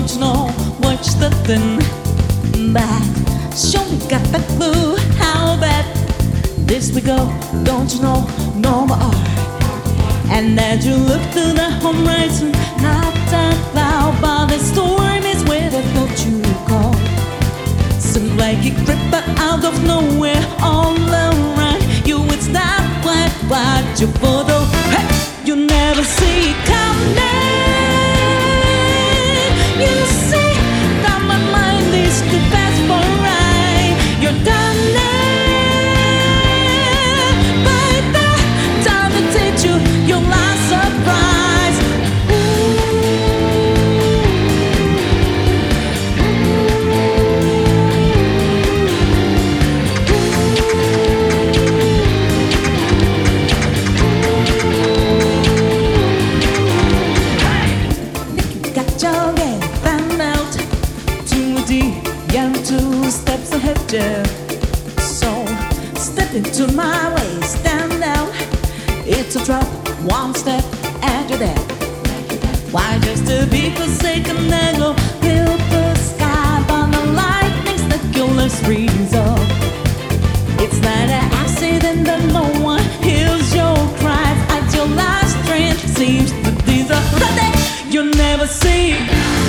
don't you know what's the thing? But show me got that clue how bad this we go. Don't you know no more? And as you look to the horizon, not a cloud, but the storm is where the thought you go. Seems like it crept out of nowhere all around you. It's not quite what you photo. Hey, you never see it coming. You see that my mind is too fast for right. You're done by the time to teach you your last surprise. Got your game found out. 2D and 2 steps ahead, yeah. So step into my way, stand out. It's a drop, 1 step, and you're there. Why just to be forsaken and go build the sky by the lightnings that killers freeze up? It's not an accident that no one hears your cries. At your last strength seems to disappear. You never see